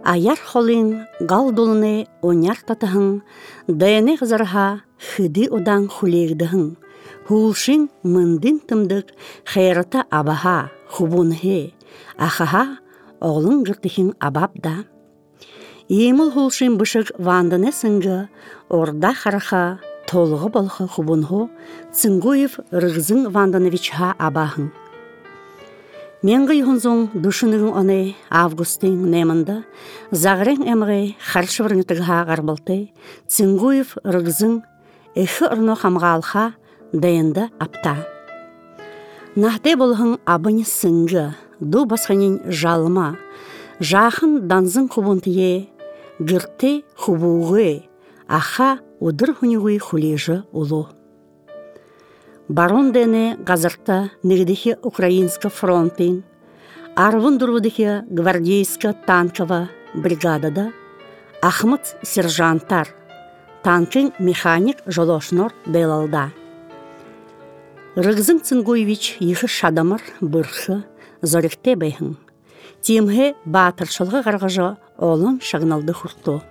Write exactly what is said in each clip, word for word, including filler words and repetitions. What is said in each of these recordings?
Аяр холин гал долыны оняр татыхын, даяны ғызарға хыды одан хулегдіхын. Хулшин мындын тымдық хайрата абаха, хубунхе, ахаха оғлын гыртыхын абабда. Еміл хулшин бышық вандыны сыңғы, орда хараха, толығы болғы хубунхо, Цынгуев рығзын Вандановичха абахын. Менгі юхынзон душынығын оны августын немында, зағырын әміғі харшывырнытыға ғарбылты, Цынгуев рығзын әхі ұрны қамғалға дайында апта. Нахты болғын абыны сыңғы, ду басқанын жалыма, жақын данзын хубунтые, гырты хубуғы, аха удыр хүнігүй хулежі ұлу. Барон дене газырта нигдихи Украинска фронтин, арвын дұрвыдихи гвардейска танкова бригадада Ахмыт сержанттар, танкин механик жолошнор белалда. Рығзын Цынгуевич ехі шадамыр бұрхы зоректе бәйхін. Тимхе батыршылғы ғарғажа олын шағыналды хұрту.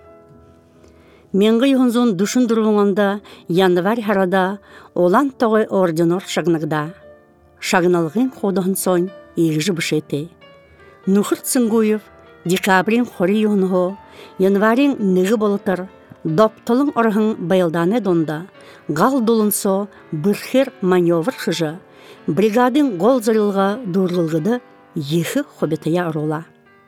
Менгі юхынзон душын дұрвыңында январь харада олан тоғай орденор шағынығда. Шағыналғын қодығын сон егжі бұшеті. Нұхыр Цынгуев декабрин қори юхынғы, январин нығы болытыр, доптылың орғын байылданы донда, ғал долынсо бірхер маневр хыжы, бригадин гол зарылға дұрлылғыды ехі хобетая орола.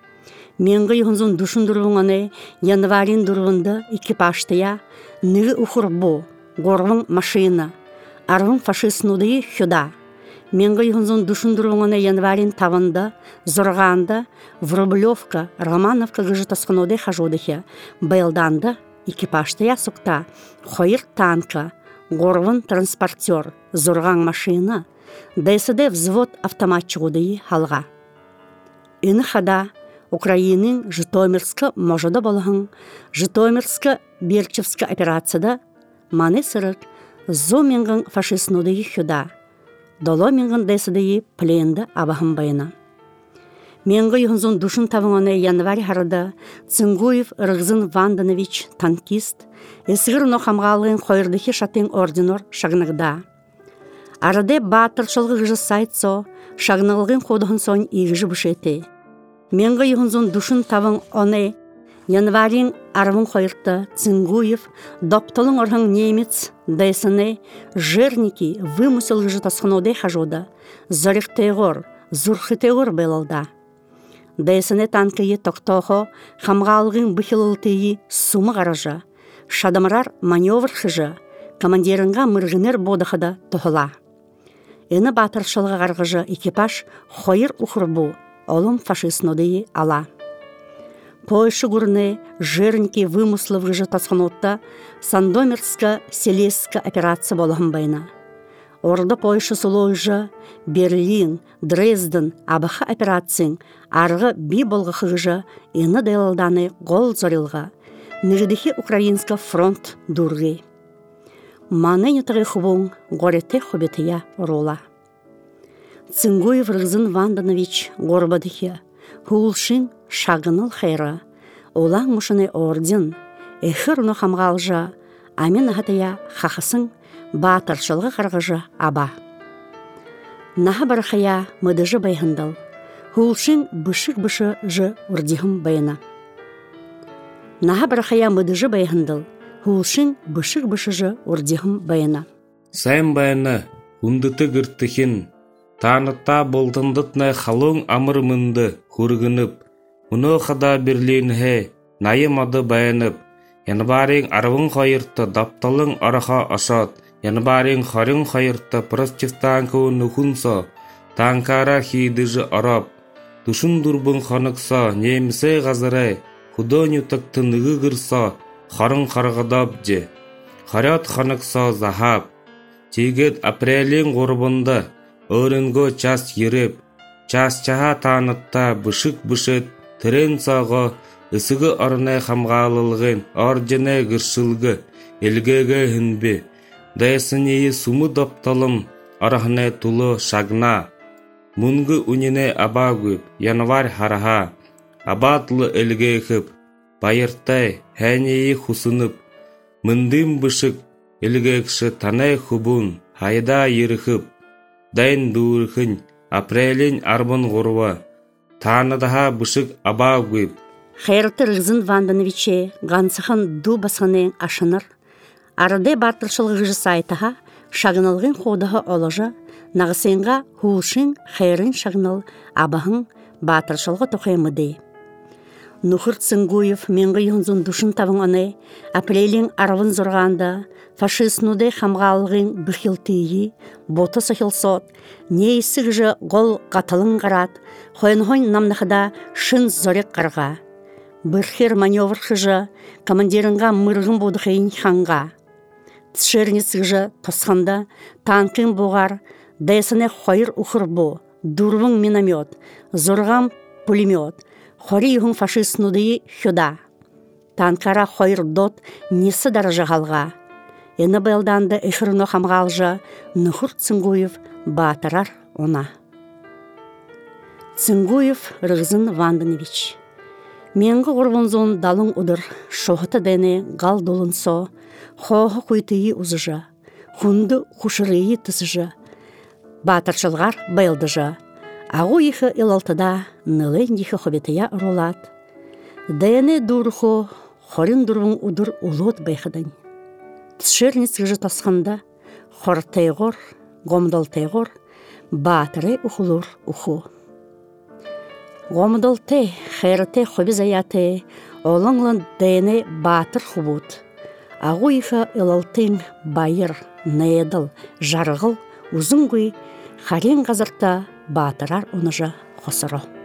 Менгі юхынзон душын дұрвыңаны январин дұрвынды экипаштая нығы ұхыр бұ, ғорвың машина, арвың фашистнудығы хюда. Менгі юхынзон душын дұрвыңаны январин тавында, зорғанда, Врублевка, Романовка ғыжы тасқынуды хажудығы, байылданды экипаштая сұқта, хойыр танка, ғорвың транспортер, зорған машина, дайсыды взвод автоматчығудығы халға. Үні хада Украинин Житомирска можада болғын, Житомирска Берчевска операцияда маны сырық зо менгін фашистнудығы хюда, доло менгін дайсыдығы пленді абахын байына. Менгі юхынзон душын тавыңаны январь харада Цынгуев Рығзын Ванданович танкист, эсгір нохамғалығын қойырдығы шатын орденор шағынығда. Арады батыршылғы ғыжы сайтсо, шағынығылғын қодығын сон егжі бұшеті. Менгі юхынзон душын тавың оны январин арвын қойырты Цынгуев доптылың орғын немец дайсыны жирники вымысылғыжы тасқынуды хажуда, зорықтайғыр, зұрхытайғыр белалда. Дайсыны танкыйы тоқтоғы қамғалығын бұхилылтыйы сумы ғаража, шадамырар маневр хыжы, командирынға мұрғынер бодықыда тұхыла. Эні батыршылғы ғарғыжы экипаж қойыр ұқырбу, олым фашистнудығы ала. Пойшы ғұрны жирники вымыслывғыжы тасқынутта Сандомирска селесска операция болығын байына. Орда пойшы сұлойжы Берлин, Дрезден абыға операциян арғы би болғықыжы ені дайлданы ғол зорилға, нігдіхи Украинска фронт дұрғы. Маны нетіғі хубың ғорете хобетия рола. Цынгуев Рығзын Ванданович ғорбадығы, хулшин шағыныл хайра, олаң мұшыны орден, әхір ұны қамғалжа, амин ағатая қақысын батыршылғы қарғыжы аба. Наға барықая мұдыжы байғындал, хулшин бұшық-бұшы жы үрдігім байына. Наға барықая мұдыжы байғындал, хулшин бұшық-бұшы жы үрдігім байына. Сайын байына, ұндыты гірттіхін, Танытта болтындытны халың амырмынды хүргініп, мұны қада бірлейінге найымады баянып, янбарың арвың қайыртты дапталың араға ашат, янбарың харың қайыртты прастифтанкы нүхінса, танкара хейдіжі арап, дұшын дұрбың қанықса, немесе ғазырай, худоню тактынығы ғырса, харың қарғадап же, харят қанықса захап, тегет апрелің ғорбында, Өрінгі час еріп, час чаға танытта бұшық-бұшыт, түрен сағы, үсігі арнай қамғалылғын, ордене ғыршылғы, елгеге хүнбе, дайсынейі сумы допталым, арахне тулы шагна. Мунгы унине абагып, январь хараха, абатлы элгехіп, байыртай хәнеyi хусынып, мындым бышык элгекші танай хубун хайда еріхіп, дайын дурхын апрелин арбын ғұрва, таныдаға бышык аба гүйіп. Хайрты Рызын Вандановиче ғансыхан ду басғанен ашыныр, арыды бартыршылығы жысайтыға шағынылғын қодағы олыжы, нағысенға хулшын хайрын шағыныл абағын батыршылғы тоқаймыды. Нухыр Цынгуев менгі юнзун душын тавын оны, апрелин арвын зұрғанда, фашистнуды хамғалығын бүхілтейі, боты сахилсот, не ісік жы ғол қатылын қарат, хойын-хойын намнықыда шын зорек қарға. Бірхер маневр хыжы, командирынға мырғын бодықайын ханға. Тшерницік жы тосқанда танкын боғар, дайсыны хойыр ұқыр бо, дұрвың миномет, зорғам пулемет, хори юхын фашистнудыйы хюда. Танкара хойыр дот несі даражы ғалға. Ені белданды эфирно хамғалжы Нухыр Цынгуев батырар она. Цынгуев Рызын Ванданович. Менгі ғұрвынзон далың ұдыр, шоғыты дәне ғал долынсо, хоғы құйтыйы ұзыжы, хунды құшырыйы тысыжы, батыршылғар байлдыжы, ағу ехі илалтыда нылын ехі хобетия ұрулат. Дәне дұрхо, хорин дұрвың ұдыр ұлот байқыдың. Тшерницік жы тасқанда, хор тайғыр, гомдал тайғыр, батыры ұхылыр ұху. Гомдалте, хайрате хоби заяте, олыңлын дәне батыр хубут. Ағу ехі илалтың байыр, найедыл, жарғыл, ұзын гүй, харин ғазырта батырар ұныжы қосыры.